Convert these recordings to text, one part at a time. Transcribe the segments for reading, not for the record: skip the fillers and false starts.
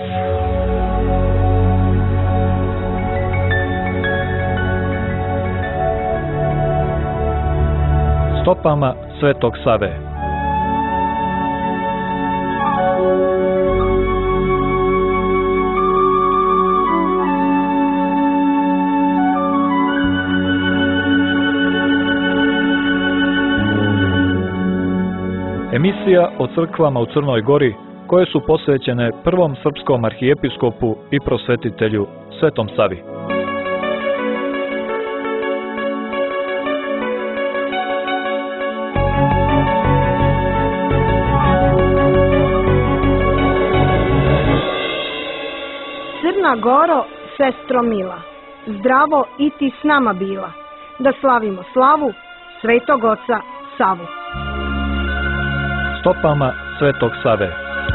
Stopama Svetog Save. Emisija o crkvama u Crnoj Gori koje su posvećene prvom srpskom arhijepiskopu i prosvetitelju Svetom Savi. Crna Goro, sestro mila, zdravo i ti s nama bila, da slavimo slavu Svetog Oca Savu. Stopama Svetog Save.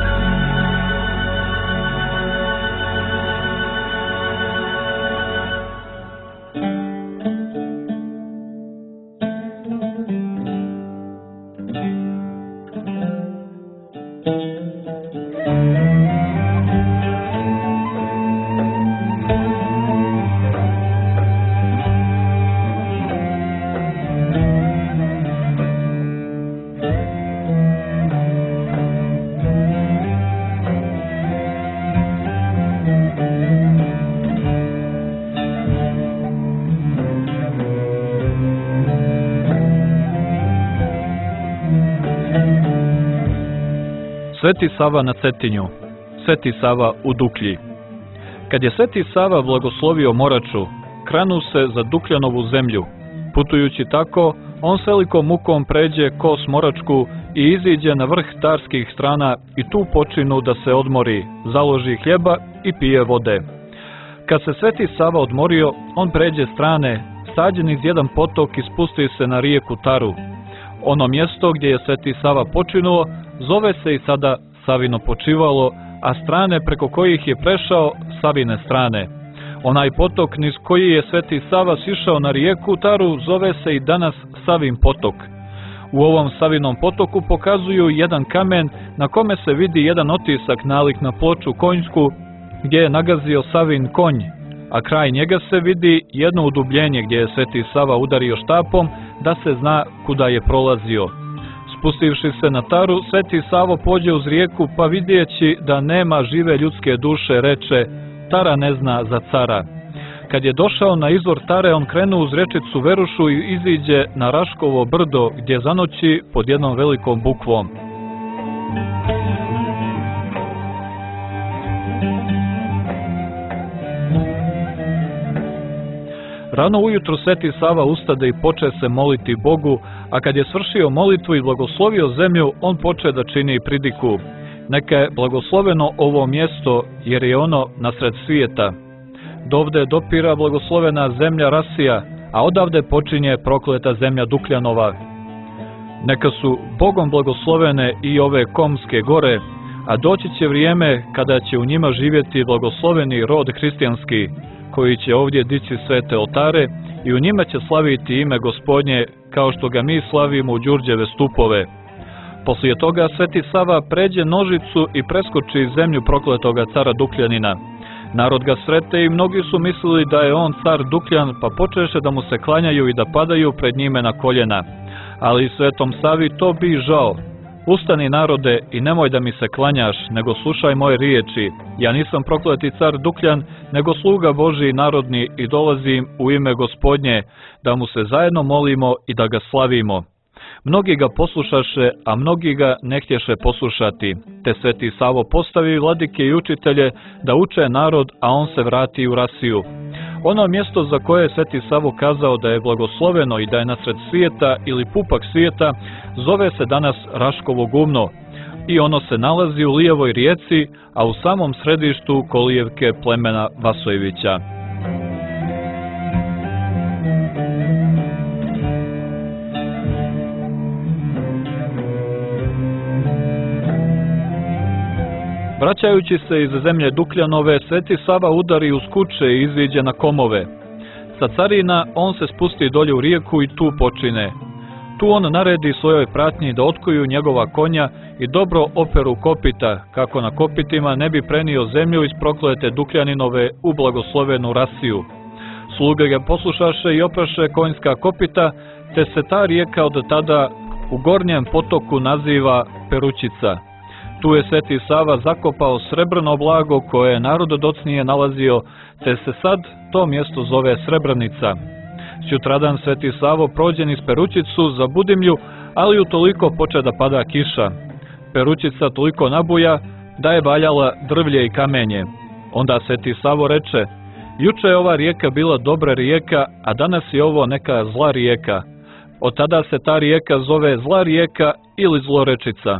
Sveti Sava na Cetinju, Sveti Sava u Duklji. Kad je Sveti Sava blagoslovio Moraču, krenu se za Dukljanovu zemlju. Putujući tako, on s velikom mukom pređe Kos Moračku i iziđe na vrh Tarskih strana i tu počinu da se odmori, založi hljeba i pije vode. Kad se Sveti Sava odmorio, on pređe strane, stađe niz jedan potok i spusti se na rijeku Taru. Ono mjesto gdje je Sveti Sava počinuo zove se i sada Savino počivalo, a strane preko kojih je prešao Savine strane. Onaj potok niz koji je Sveti Sava sišao na rijeku Taru zove se i danas Savin potok. U ovom Savinom potoku pokazuju jedan kamen na kome se vidi jedan otisak nalik na ploču konjsku gdje je nagazio Savin konj, a kraj njega se vidi jedno udubljenje gdje je Sveti Sava udario štapom da se zna kuda je prolazio. Spustivši se na Taru, Sveti Savo pođe uz rijeku pa vidjeći da nema žive ljudske duše reče: Tara ne zna za cara. Kad je došao na izvor Tare, on krenuo uz rečicu Verušu i iziđe na Raškovo brdo gdje zanoći pod jednom velikom bukvom. Rano ujutro Sveti Sava ustade i poče se moliti Bogu, a kad je svršio molitvu i blagoslovio zemlju, on poče da čini pridiku: neka je blagosloveno ovo mjesto, jer je ono nasred svijeta. Dovde dopira blagoslovena zemlja Rasija, a odavde počinje prokleta zemlja Dukljanova. Neka su Bogom blagoslovene i ove Komske gore, a doći će vrijeme kada će u njima živjeti blagosloveni rod hristijanski, koji će ovdje dići svete oltare i u njima će slaviti ime Gospodnje, kao što ga mi slavimo u Đurđeve stupove. Poslije toga Sveti Sava pređe Nožicu i preskoči zemlju prokletoga cara Dukljanina. Narod ga srete i mnogi su mislili da je on car Dukljan, pa počeše da mu se klanjaju i da padaju pred njime na koljena. Ali Svetom Savi to bi žao. Ustani narode i nemoj da mi se klanjaš, nego slušaj moje riječi. Ja nisam prokleti car Dukljan, nego sluga Božji narodni i dolazim u ime Gospodnje, da mu se zajedno molimo i da ga slavimo. Mnogi ga poslušaše, a mnogi ga ne htješe poslušati, te Sveti Savo postavi vladike i učitelje da uče narod, a on se vrati u Rasiju. Ono mjesto za koje je Sveti Savo kazao da je blagosloveno i da je nasred svijeta ili pupak svijeta, zove se danas Raškovo gumno i ono se nalazi u lijevoj rijeci, a u samom središtu kolijevke plemena Vasojevića. Vraćajući se iz zemlje Dukljanove, Sveti Sava udari uz kuće i iziđe na Komove. Sa carina on se spusti dolje u rijeku i tu počine. Tu on naredi svojoj pratnji da otkuju njegova konja i dobro operu kopita, kako na kopitima ne bi prenio zemlju iz proklete Dukljaninove u blagoslovenu Rasiju. Sluge ga poslušaše i opraše konjska kopita, te se ta rijeka od tada u gornjem potoku naziva Perućica. Tu je Sveti Sava zakopao srebrno blago koje je narod docnije nalazio, te se sad to mjesto zove Srebrnica. Sutradan Sveti Savo prođe niz Perućicu za Budimlju, ali utoliko poče da pada kiša. Perućica toliko nabuja da je valjala drvlje i kamenje. Onda Sveti Savo reče: juče je ova rijeka bila dobra rijeka, a danas je ovo neka zla rijeka. Od tada se ta rijeka zove Zla rijeka ili Zlorečica.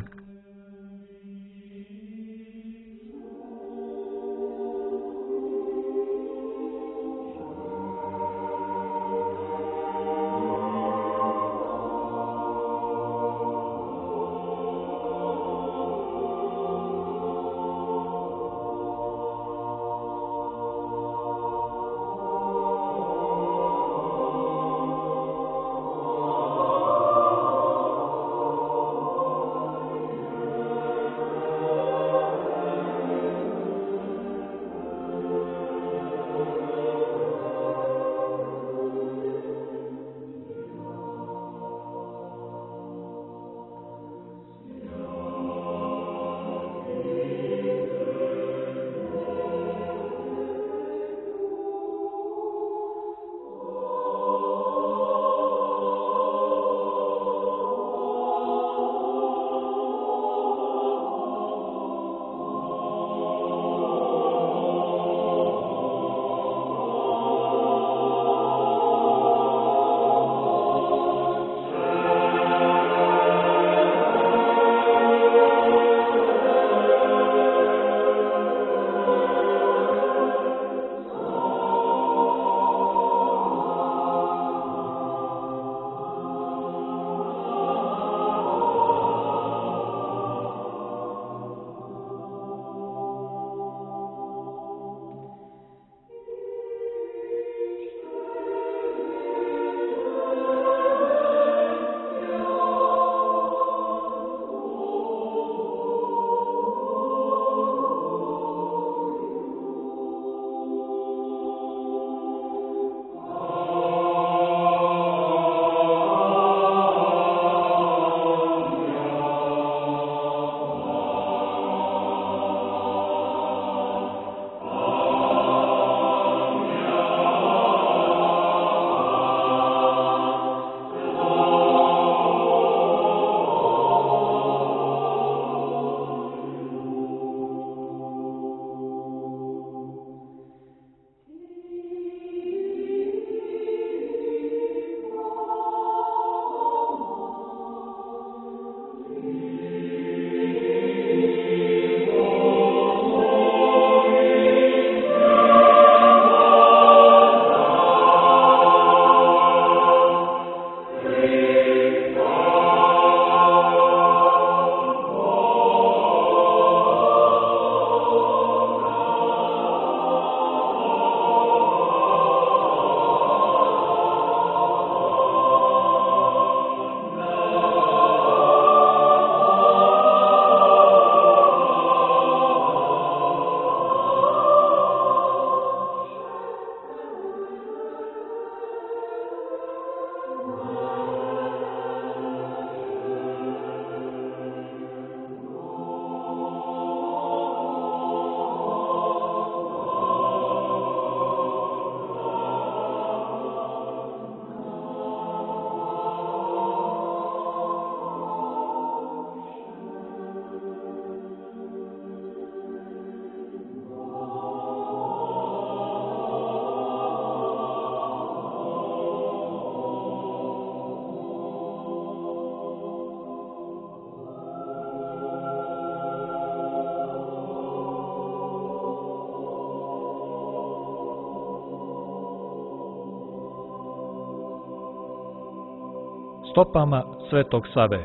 stopama Svetog Save.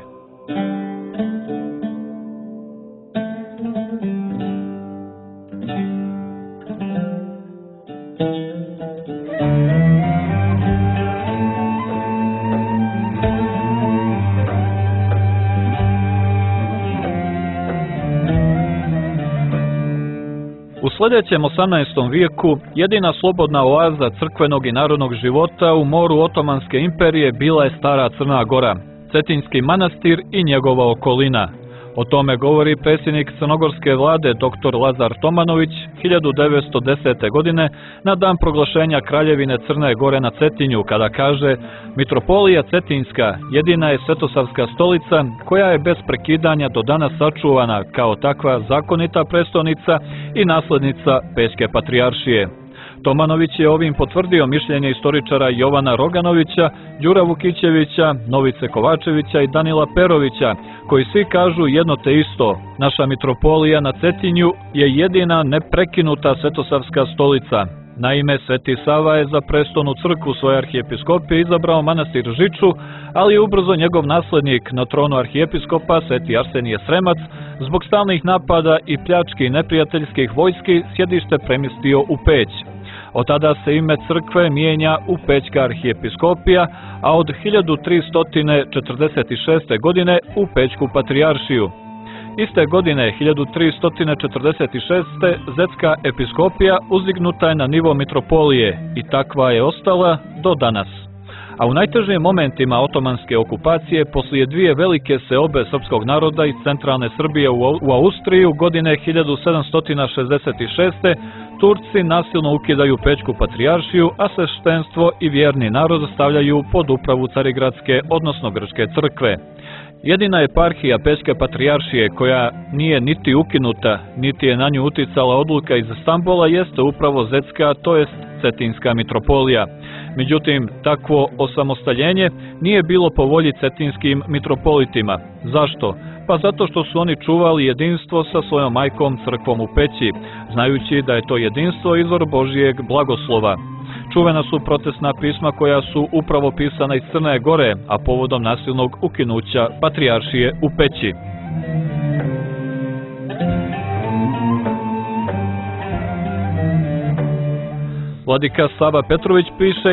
U sljedećem 18. vijeku jedina slobodna oaza crkvenog i narodnog života u moru Otomanske imperije bila je Stara Crna Gora, Cetinjski manastir i njegova okolina. O tome govori predsjednik crnogorske vlade dr. Lazar Tomanović 1910. godine na dan proglašenja Kraljevine Crne Gore na Cetinju, kada kaže: Mitropolija Cetinjska jedina je svetosavska stolica koja je bez prekidanja do danas sačuvana kao takva zakonita prestolnica i naslednica Pećke patrijaršije. Tomanović je ovim potvrdio mišljenje istoričara Jovana Roganovića, Đura Vukićevića, Novice Kovačevića i Danila Perovića, koji svi kažu jedno te isto: naša mitropolija na Cetinju je jedina neprekinuta svetosavska stolica. Naime, Sveti Sava je za prestolnu crkvu svoje arhijepiskopije izabrao manastir Žiču, ali je ubrzo njegov naslednik na tronu arhijepiskopa, Sveti Arsenije Sremac, zbog stalnih napada i pljački neprijateljskih vojski sjedište premjestio u Peć. Od tada se ime crkve mijenja u Pećka arhijepiskopija, a od 1346. godine u Pećku patrijaršiju. Iste godine, 1346. Zetska episkopija uzdignuta je na nivo mitropolije i takva je ostala do danas. A u najtežim momentima otomanske okupacije, poslije dvije velike seobe srpskog naroda iz centralne Srbije u Austriju godine 1766. Turci nasilno ukidaju Pećku patrijaršiju, a sveštenstvo i vjerni narod stavljaju pod upravu Carigradske, odnosno Grčke crkve. Jedina eparhija Pećke patrijaršije koja nije niti ukinuta, niti je na nju uticala odluka iz Stambola jeste upravo Zetska, to jest Cetinjska mitropolija. Međutim, takvo osamostaljenje nije bilo po volji cetinjskim mitropolitima. Zašto? Pa zato što su oni čuvali jedinstvo sa svojom majkom crkvom u Peći, znajući da je to jedinstvo izvor Božijeg blagoslova. Čuvena su protestna pisma koja su upravo pisana iz Crne Gore, a povodom nasilnog ukinuća patrijaršije u Peći. Vladika Sava Petrović piše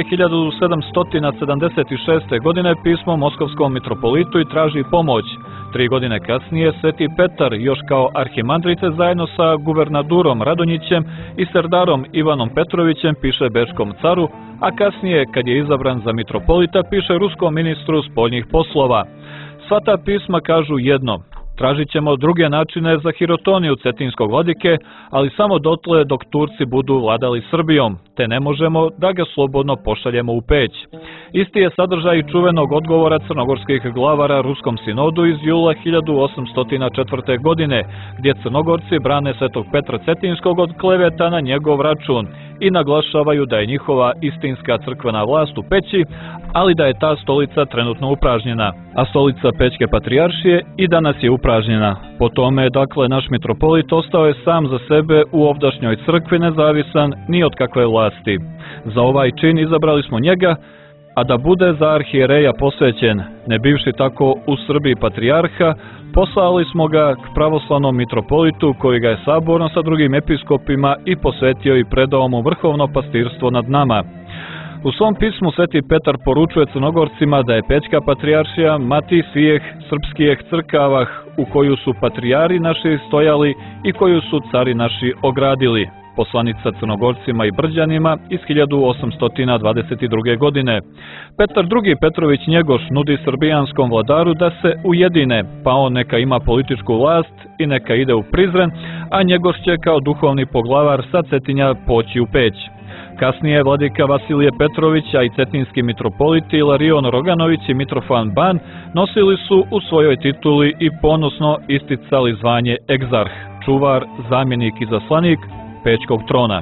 1776. godine pismo moskovskom mitropolitu i traži pomoć. 3 godine kasnije Sveti Petar, još kao arhimandrite, zajedno sa guvernadurom Radonjićem i serdarom Ivanom Petrovićem piše bečkom caru, a kasnije, kad je izabran za mitropolita, piše ruskom ministru spoljnih poslova. Sva ta pisma kažu jedno: tražit ćemo druge načine za hirotoniju cetinskog vladike, ali samo dotle dok Turci budu vladali Srbijom, te ne možemo da ga slobodno pošaljemo u Peć. Isti je sadržaj čuvenog odgovora crnogorskih glavara Ruskom sinodu iz jula 1804. godine, gdje Crnogorci brane Svetog Petra Cetinskog od kleveta na njegov račun i naglašavaju da je njihova istinska crkvena vlast u Peći, ali da je ta stolica trenutno upražnjena, a stolica Pećke patrijaršije i danas je upražnjena. Po tome, dakle, naš mitropolit ostao je sam za sebe u ovdašnjoj crkvi, nezavisan ni od kakve vlasti. Za ovaj čin izabrali smo njega, a da bude za arhijereja posvećen, ne bivši tako u Srbiji patrijarha, poslali smo ga k pravoslavnom mitropolitu koji ga je saborno sa drugim episkopima i posvetio i predao mu vrhovno pastirstvo nad nama. U svom pismu Sveti Petar poručuje Crnogorcima da je Pećka patrijaršija mati svijeh srpskih crkavah u koju su patrijari naši stojali i koju su cari naši ogradili. Poslanica Crnogorcima i Brđanima iz 1822. godine. Petar II. Petrović Njegoš nudi srbijanskom vladaru da se ujedine, pa on neka ima političku vlast i neka ide u Prizren, a Njegoš će kao duhovni poglavar sa Cetinja poći u Peć. Kasnije vladika Vasilije Petrovića i cetinski mitropoliti Ilarion Roganović i Mitrofan Ban nosili su u svojoj tituli i ponosno isticali zvanje egzarh, čuvar, zamjenik i zaslanik Pećkog trona.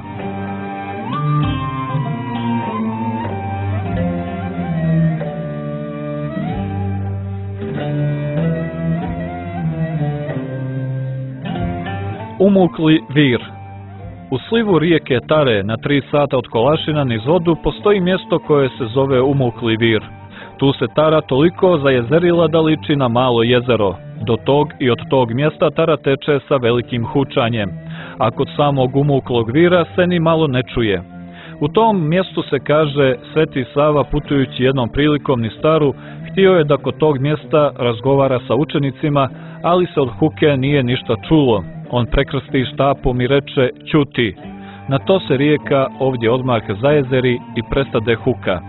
Umukli vir. U slivu rijeke Tare na 3 sata od Kolašina niz vodu postoji mjesto koje se zove Umukli vir. Tu se Tara toliko zajezerila da liči na malo jezero. Do tog i od tog mjesta Tara teče sa velikim hučanjem, a kod samog Umuklog vira se ni malo ne čuje. U tom mjestu se kaže Sveti Sava putujući jednom prilikom niz Taru htio je da kod tog mjesta razgovara sa učenicima, ali se od huke nije ništa čulo On prekrsti štapom i reče: ćuti. Na to se rijeka ovdje odmah zajezeri i prestade huka.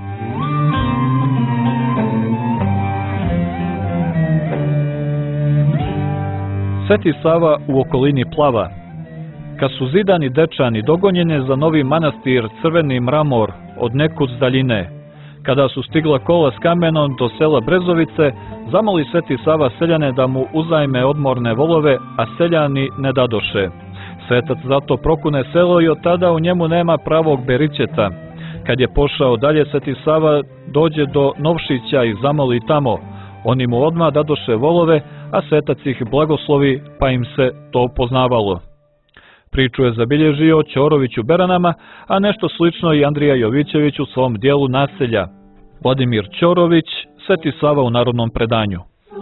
Sveti Sava u okolini plava. Kad su zidani dečani dogonjene za novi manastir Crveni Mramor od nekud s daljine, kada su stigla kola s kamenom do sela Brezovice, zamoli Sveti Sava seljane da mu uzajme odmorne volove, a seljani ne dadoše. Svetac zato prokune selo i od tada u njemu nema pravog beričeta. Kad je pošao dalje, Sveti Sava dođe do Novšića i zamoli tamo. Oni mu odmah dadoše volove, a svetac ih blagoslovi, pa im se to poznavalo. Priču je zabilježio Ćorović u Beranama, a nešto slično i Andrija Jovićević u svom dijelu Naselja. Vladimir Ćorović, Sveti Sava u narodnom predanju.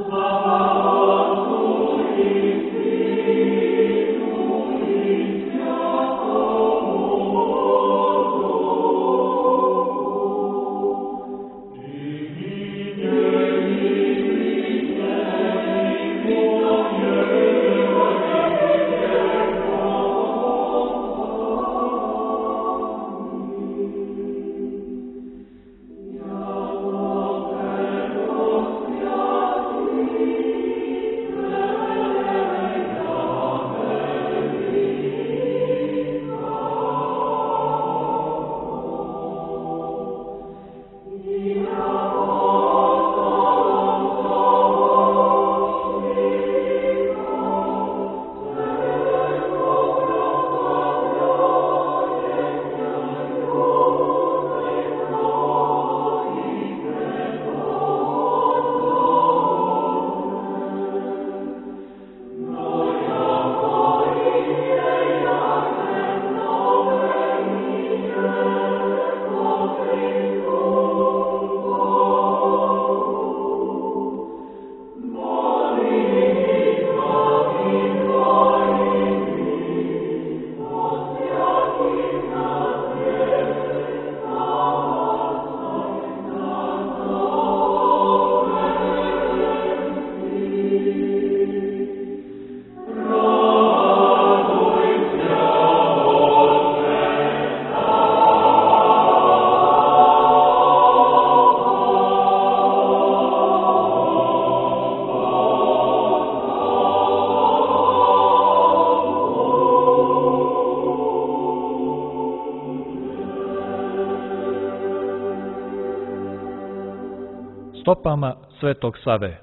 Stopama Svetog Save.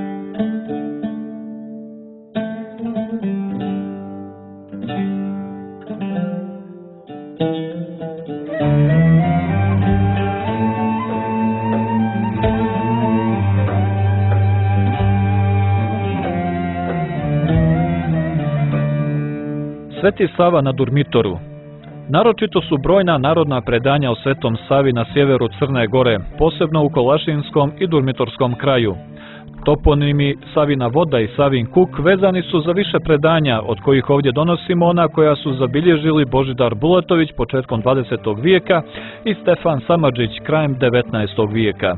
Sveti Sava na Durmitoru. Naročito su brojna narodna predanja o Svetom Savi na sjeveru Crne Gore, posebno u Kolašinskom i Durmitorskom kraju. Toponimi Savina voda i Savin kuk vezani su za više predanja, od kojih ovdje donosimo ona koja su zabilježili Božidar Bulatović početkom 20. vijeka i Stefan Samardžić krajem 19. vijeka.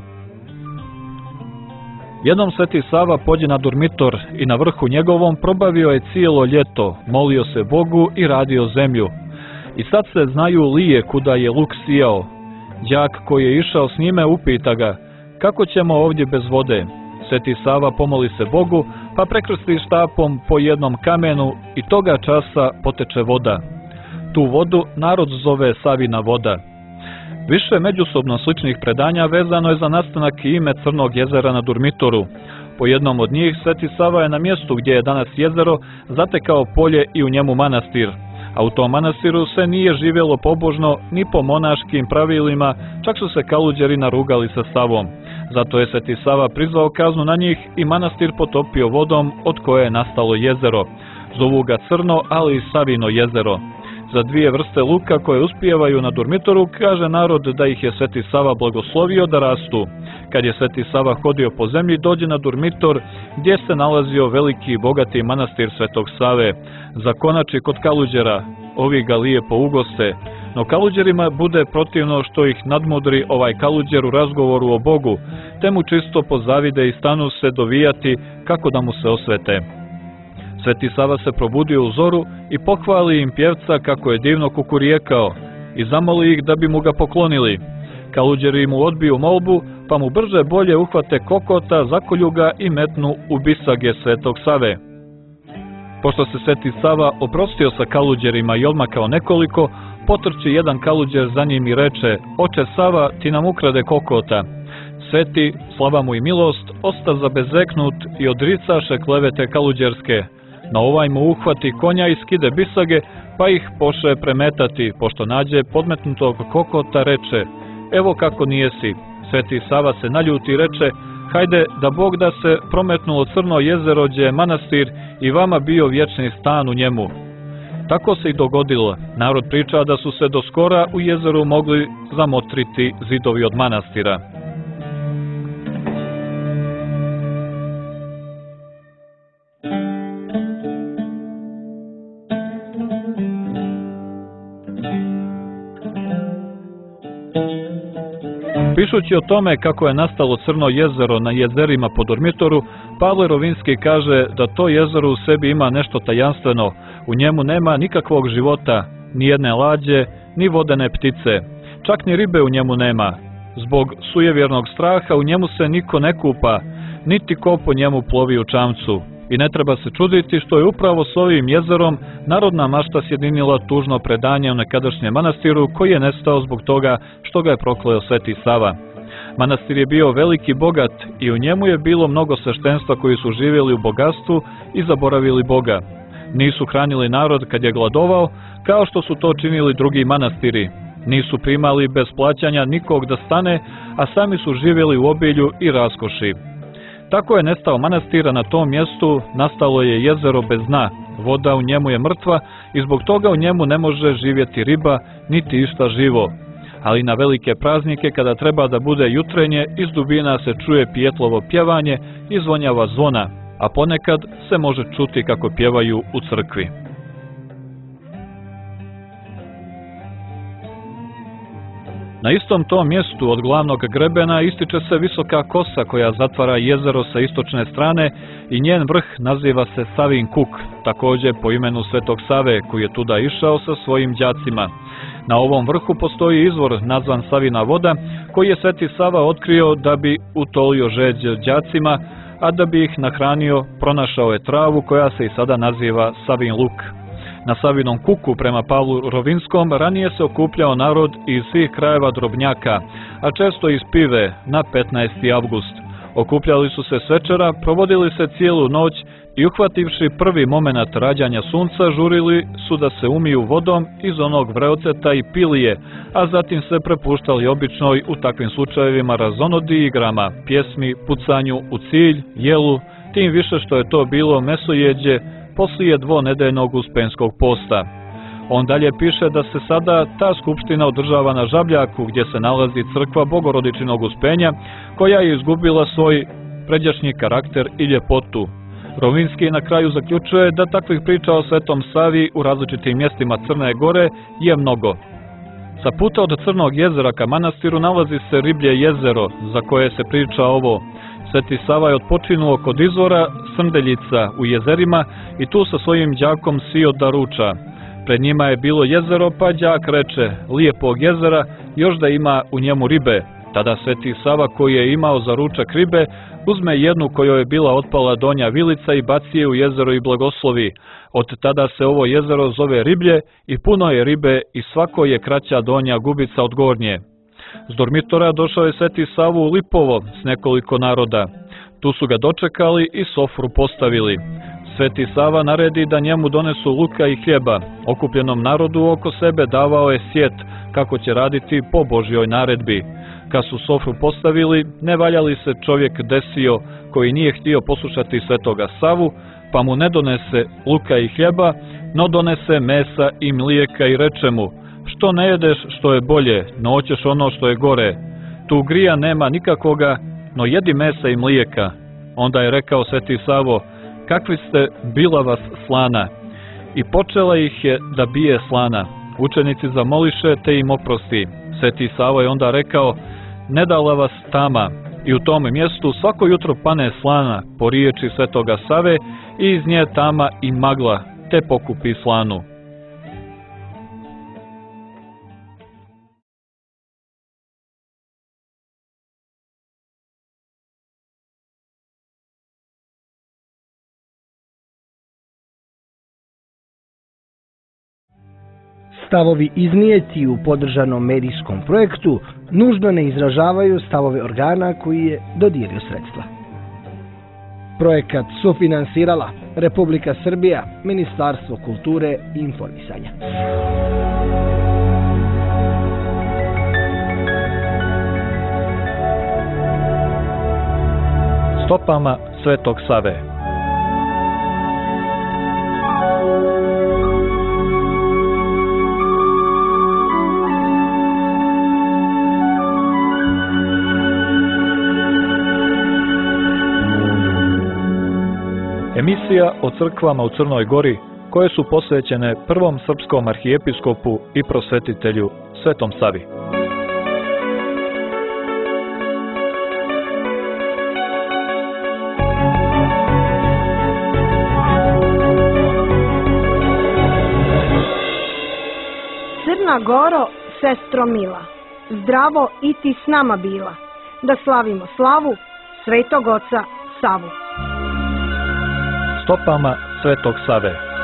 Jednom Sveti Sava pođe na Durmitor i na vrhu njegovom probavio je cijelo ljeto, molio se Bogu i radio zemlju. I sad se znaju lije kuda je luk sijao. Đak koji je išao s njime upita ga: kako ćemo ovdje bez vode? Sveti Sava pomoli se Bogu, pa prekrsti štapom po jednom kamenu i toga časa poteče voda. Tu vodu narod zove Savina voda. Više međusobno sličnih predanja vezano je za nastanak i ime Crnog jezera na Durmitoru. Po jednom od njih Sveti Sava je na mjestu gdje je danas jezero zatekao polje i u njemu manastir. A u tom manastiru se nije živjelo pobožno ni po monaškim pravilima, čak su se kaluđeri narugali sa Savom. Zato je Sveti Sava prizvao kaznu na njih i manastir potopio vodom od koje je nastalo jezero. Zovu ga Crno, ali i Savino jezero. Za dvije vrste luka koje uspijevaju na Durmitoru kaže narod da ih je Sveti Sava blagoslovio da rastu. Kad je Sveti Sava hodio po zemlji, dođe na Durmitor gdje se nalazio veliki i bogati manastir Svetog Save. Zakonači kod kaluđera, ovi ga lijepo ugoste, no kaluđerima bude protivno što ih nadmudri ovaj kaluđer u razgovoru o Bogu, te mu čisto pozavide i stanu se dovijati kako da mu se osvete. Sveti Sava se probudio u zoru i pohvali im pjevca kako je divno kukurijekao i zamoli ih da bi mu ga poklonili. Kaluđeri mu odbiju molbu, pa mu brže bolje uhvate kokota, zakolju ga i metnu u bisage Svetog Save. Pošto se Sveti Sava oprostio sa kaluđerima i odmakao nekoliko, potrči jedan kaluđer za njim i reče: "Oče Sava, ti nam ukrade kokota." Sveti, slava mu i milost, osta zabezeknut i odricaše klevete kaluđerske. Na ovaj mu uhvati konja i skide bisage, pa ih poše premetati, pošto nađe podmetnutog kokota, reče: "Evo kako nijesi." Sveti Sava se naljuti i reče: "Hajde da Bog da se prometnulo Crno jezero gdje je manastir i vama bio vječni stan u njemu." Tako se i dogodilo. Narod priča da su se do skora u jezeru mogli zamotriti zidovi od manastira. Pišući o tome kako je nastalo Crno jezero na jezerima po Dormitoru, Pavle Rovinski kaže da to jezero u sebi ima nešto tajanstveno, u njemu nema nikakvog života, ni jedne lađe, ni vodene ptice, čak ni ribe u njemu nema. Zbog sujevjernog straha u njemu se niko ne kupa, niti ko po njemu plovi u čamcu. I ne treba se čuditi što je upravo s ovim jezerom narodna mašta sjedinila tužno predanje u nekadašnjem manastiru koji je nestao zbog toga što ga je prokleo Sveti Sava. Manastir je bio veliki bogat i u njemu je bilo mnogo sveštenstva koji su živjeli u bogatstvu i zaboravili Boga. Nisu hranili narod kad je gladovao, kao što su to činili drugi manastiri. Nisu primali bez plaćanja nikog da stane, a sami su živjeli u obilju i raskoši. Tako je nestao manastir, a na tom mjestu nastalo je jezero bez dna, voda u njemu je mrtva i zbog toga u njemu ne može živjeti riba, niti išta živo. Ali na velike praznike, kada treba da bude jutrenje, iz dubina se čuje pijetlovo pjevanje i zvonjava zvona, a ponekad se može čuti kako pjevaju u crkvi. Na istom tom mjestu od glavnog grebena ističe se visoka kosa koja zatvara jezero sa istočne strane i njen vrh naziva se Savin Kuk, također po imenu Svetog Save koji je tuda išao sa svojim đacima. Na ovom vrhu postoji izvor nazvan Savina voda koji je Sveti Sava otkrio da bi utolio žeđ đacima, a da bi ih nahranio pronašao je travu koja se i sada naziva Savin Luk. Na Savinom Kuku, prema Pavlu Rovinskom, ranije se okupljao narod iz svih krajeva Drobnjaka, a često iz Pive na 15. avgust. Okupljali su se s večera, provodili se cijelu noć i uhvativši prvi momenat rađanja sunca, žurili su da se umiju vodom iz onog vreoceta i pilije, a zatim se prepuštali običnoj u takvim slučajevima razonodi i igrama, pjesmi, pucanju u cilj, jelu, tim više što je to bilo mesojeđe poslije dvonedeljnog uspenskog posta. On dalje piše da se sada ta skupština održava na Žabljaku, gdje se nalazi crkva Bogorodičinog Uspenja, koja je izgubila svoj pređašnji karakter i ljepotu. Rovinski na kraju zaključuje da takvih priča o Svetom Savi u različitim mjestima Crne Gore je mnogo. Sa puta od Crnog jezera ka manastiru nalazi se Riblje jezero, za koje se priča ovo. Sveti Sava je otpočinuo kod izvora Srndeljica u jezerima i tu sa svojim đakom sio da ruča. Pred njima je bilo jezero, pa đak reče: "Lijepog jezera, još da ima u njemu ribe." Tada Sveti Sava, koji je imao za ručak ribe, uzme jednu kojoj je bila otpala donja vilica i baci je u jezero i blagoslovi. Od tada se ovo jezero zove Riblje i puno je ribe i svako je kraća donja gubica od gornje. S Dormitora došao je Sveti Savu u Lipovo s nekoliko naroda. Tu su ga dočekali i sofru postavili. Sveti Sava naredi da njemu donesu luka i hljeba. Okupljenom narodu oko sebe davao je sjet kako će raditi po Božjoj naredbi. Kad su sofru postavili, ne valjali se čovjek desio koji nije htio poslušati Svetoga Savu, pa mu ne donese luka i hljeba, no donese mesa i mlijeka i reče mu: "Što ne jedeš što je bolje, no hoćeš ono što je gore? Tu grija nema nikakvoga, no jedi mesa i mlijeka." Onda je rekao Sveti Savo: "Kakvi ste bila vas slana?" I počela ih je da bije slana. Učenici zamoliše te im oprosti. Sveti Savo je onda rekao: "Ne dala vas tama." I u tom mjestu svako jutro pane slana po riječi Svetoga Save i iz nje tama i magla, te pokupi slanu. Stavovi iznijeti u podržanom medijskom projektu nužno ne izražavaju stavove organa koji je dodijelio sredstva. Projekat sufinansirala Republika Srbija, Ministarstvo kulture i informisanja. Stopama Svetog Save. Emisija o crkvama u Crnoj Gori koje su posvećene prvom srpskom arhijepiskopu i prosvetitelju Svetom Savi. Crna Goro, sestro mila, zdravo i ti s nama bila, da slavimo slavu Svetog Oca Savu. Stopama Svetog Save.